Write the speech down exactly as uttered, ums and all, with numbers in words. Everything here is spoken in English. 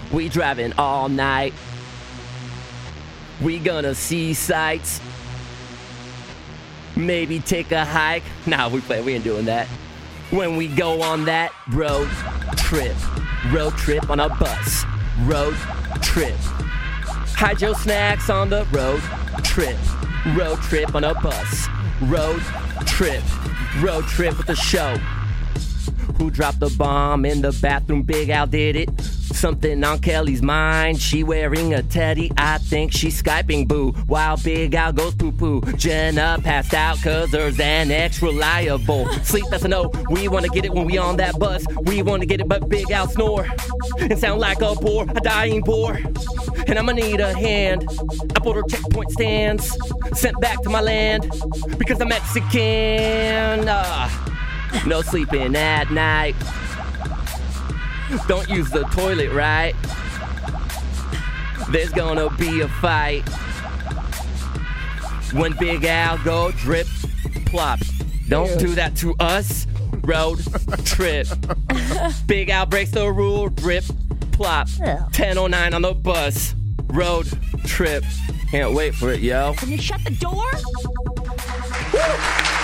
We driving all night. We gonna see sights. Maybe take a hike. Nah, we play. We ain't doing that. When we go on that road trip, road trip on a bus, road trip. Hide your snacks on the road trip, road trip on a bus, road trip, road trip with the show. Who dropped the bomb in the bathroom? Big Al did it. Something on Kelly's mind. She wearing a teddy. I think she's Skyping Boo while Big Al goes poo-poo. Jenna passed out cause her Xanax reliable. Sleep, that's a no. We wanna get it when we on that bus. We wanna get it but Big Al snore and sound like a boar, a dying boar. And I'ma need a hand. I pulled her checkpoint stands. Sent back to my land because I'm Mexican. Uh, no sleeping at night. Don't use the toilet, right? There's gonna be a fight when Big Al go drip, plop. Don't do that to us. Road trip. Big Al breaks the rule, drip, plop. ten oh nine on the bus. Road trip. Can't wait for it, yo. Can you shut the door? Woo!